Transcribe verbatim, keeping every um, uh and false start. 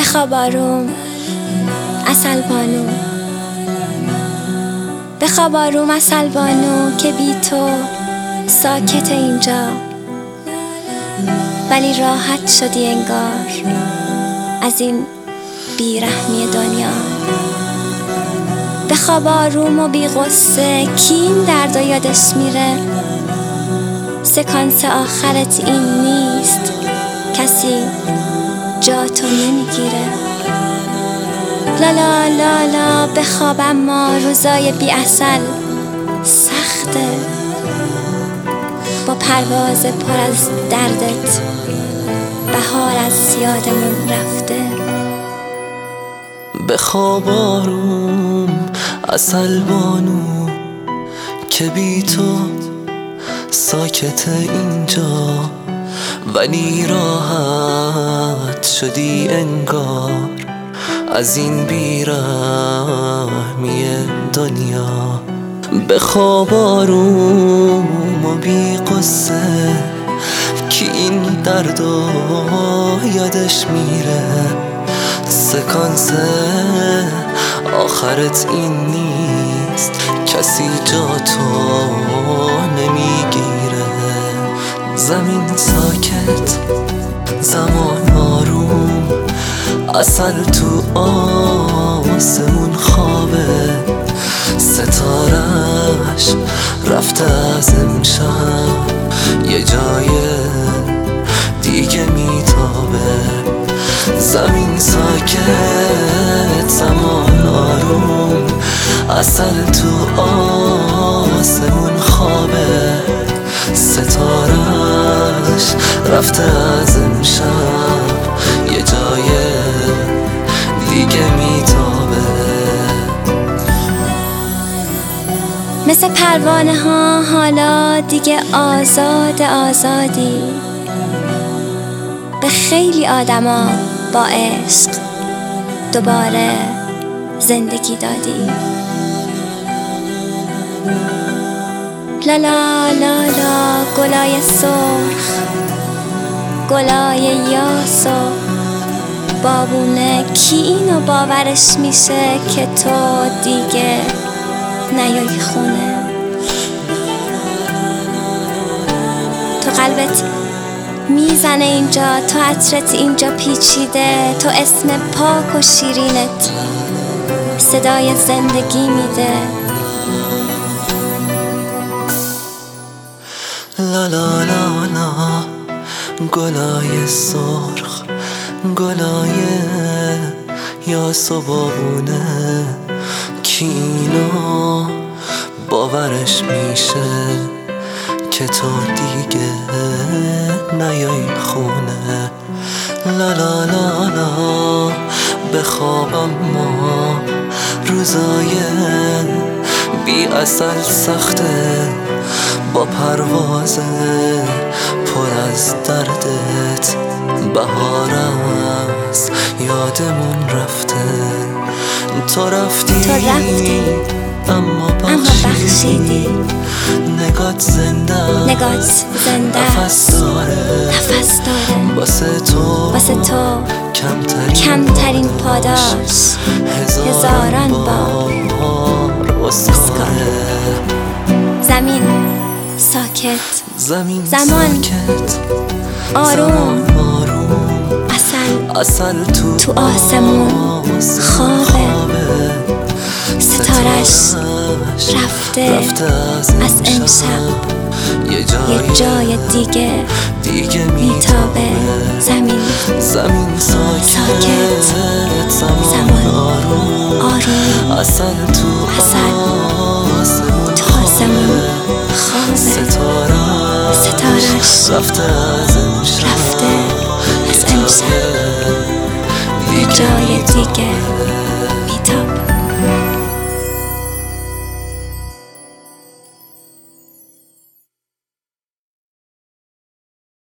بخواب آروم عسل بانو، بخواب آروم عسل بانو که بی تو ساکت اینجا، ولی راحت شدی انگار از این بیرحمی دنیا. بخواب آروم و بی غصه، کی این درد و یادش میره؟ سکانس آخرت این نیست، کسی جا تو نمیگیره. لالا لالا بخواب اما روزای بی عسل سخته، با پرواز پر از دردت بهار از یادمون رفته. بخواب آروم عسل بانو که بی تو ساکت اینجا، ولی راحت شدی انگار از این بیرحمی دنیا. بخواب آروم و بی قصه، کی این درد و یادش میره؟ سکانس آخرت این نیست، کسی جا تو نمیگیره. زمین ساکت، زمان آروم، عسل تو آسمون خوابه، ستاره‌اش رفته از امشب یه جای دیگه میتابه. زمین ساکت، زمان آروم، عسل تو آسمون خوابه، ستاره‌اش رفته از امشب یه جای دیگه میتابه. مثل پروانه ها حالا دیگه آزاد آزادی، به خیلی آدما با عشق دوباره زندگی دادی. لالا لالا گلای سرخ، گلای یاس و بابونه، کی اینو باورش میشه که تو دیگه نیایی خونه؟ تو قلبت میزنه اینجا، تو عطرت اینجا پیچیده، تو اسم پاک و شیرینت صدای زندگی میده. لا لا لا لا گلای سرخ، گلای یاس و بابونه، کی اینو باورش میشه که تو دیگه نیایی خونه؟ لا لا لا لا بخواب اما روزای بی عسل سخته، با پرواز پر از دردت بهار از یادمون رفته. تو رفتی, تو رفتی اما بخشیدی، نگات زنده نگات زنده نفس داره، نفس داره. واسه تو واسه تو کمترین, کمترین پاداش هزاران بار اسکاره. زمین ساکت، زمین زمان ساکت، آروم، آروم، عسل عسل تو, تو آسمون خوابه، ستارش رفته, رفته از امشب یه جای, جای دیگه, دیگه میتابه. زمین, زمین ساکت, ساکت، زمان آروم, آروم، عسل تو آسمون خوابه، ستارش رفته از امشب, رفته از امشب یه جای دیگه.